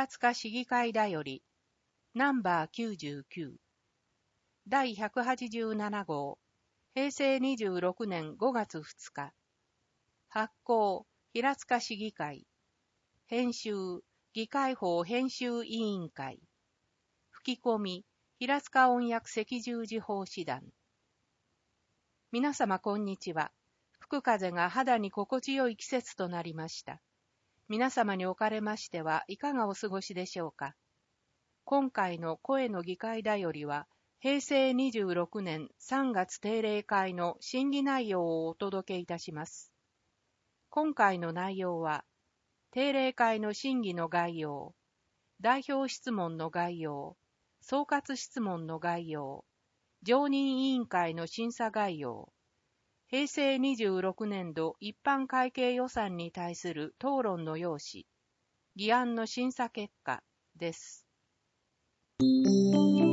平塚市議会だより、ナンバー99、第187号、平成26年5月2日。発行、平塚市議会。編集、議会法編集委員会。吹き込み、平塚音訳赤十字法師団。皆様こんにちは。吹く風が肌に心地よい季節となりました。皆様におかれましてはいかがお過ごしでしょうか。今回の声の議会だよりは、平成26年3月定例会の審議内容をお届けいたします。今回の内容は、定例会の審議の概要、代表質問の概要、総括質問の概要、常任委員会の審査概要、平成26年度一般会計予算に対する討論の要旨、議案の審査結果です。